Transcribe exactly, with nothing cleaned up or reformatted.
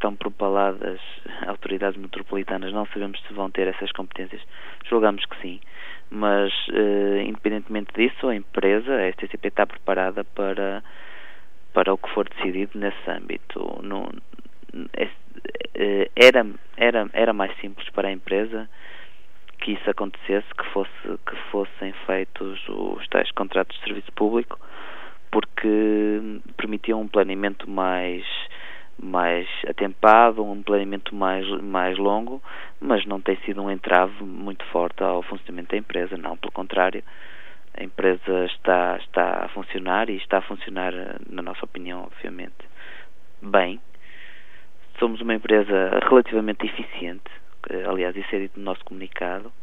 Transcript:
estão propaladas autoridades metropolitanas, não sabemos se vão ter essas competências. Julgamos que sim, mas uh, independentemente disso, a empresa, a S T C P, está preparada para, para o que for decidido nesse âmbito. No, é, era, era, era mais simples para a empresa que isso acontecesse, que, fosse, que fossem feitos os tais contratos de serviço público, porque permitiam um planeamento mais, mais atempado, um planeamento mais, mais longo, mas não tem sido um entrave muito forte ao funcionamento da empresa, não, pelo contrário, a empresa está, está a funcionar e está a funcionar, na nossa opinião, obviamente, bem. Somos uma empresa relativamente eficiente, aliás, isso é dito no nosso comunicado,